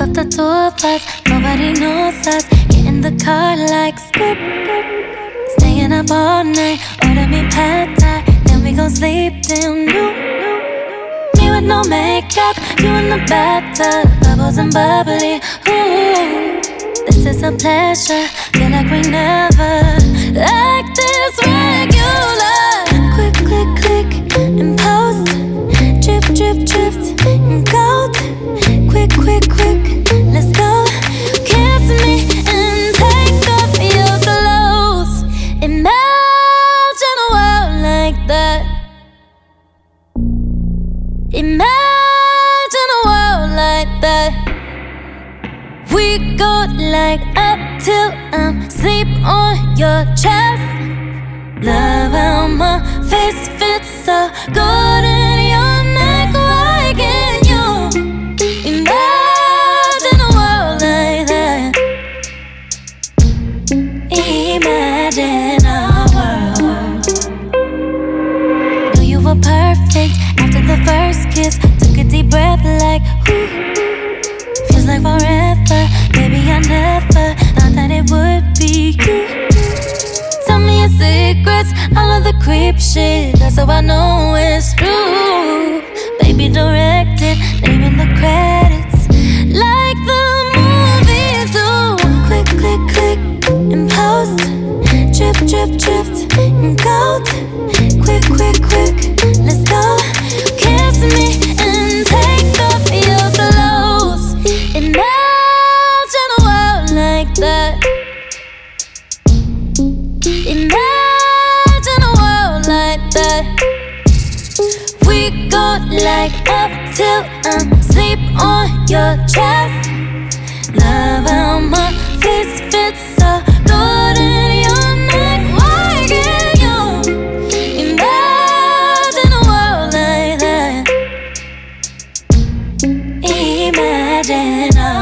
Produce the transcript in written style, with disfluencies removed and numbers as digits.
up the two of us, nobody knows us. Get in the car like skip. Staying up all night, order me pad thai, then we gon' sleep till noon. Me with no makeup, you in the bathtub, bubbles and bubbly. Ooh, this is a pleasure, feel like we never like this regular. Quick, click, click, and post. Drip, drip, dripped, and gold. Quick, quick, quick, let's go. Kiss me and take off your clothes. Imagine a world like that. Imagine a world like that. We go like up till I'm asleep on your chest. Love how my face fits so good in your neck. Why can't you imagine a world like that? Imagine a world. Knew you were perfect after the first kiss. Took a deep breath like whoo. Feels like forever. Baby, I never thought that it would be you. Tell me your secrets, all of the creep shit. That's how I know it's true. Baby, direct it, name in the credits, like the movies do. Click, click, click, and post. Drip, drip, dripped, and gold. Quick, quick, quick, let's go. Kiss me and take off your clothes. Imagine a world like that. Imagine a world like that. We go like up till I'm asleep on your chest. Love how my face fits so good in your neck. Why can't you imagine a world like that? Imagine a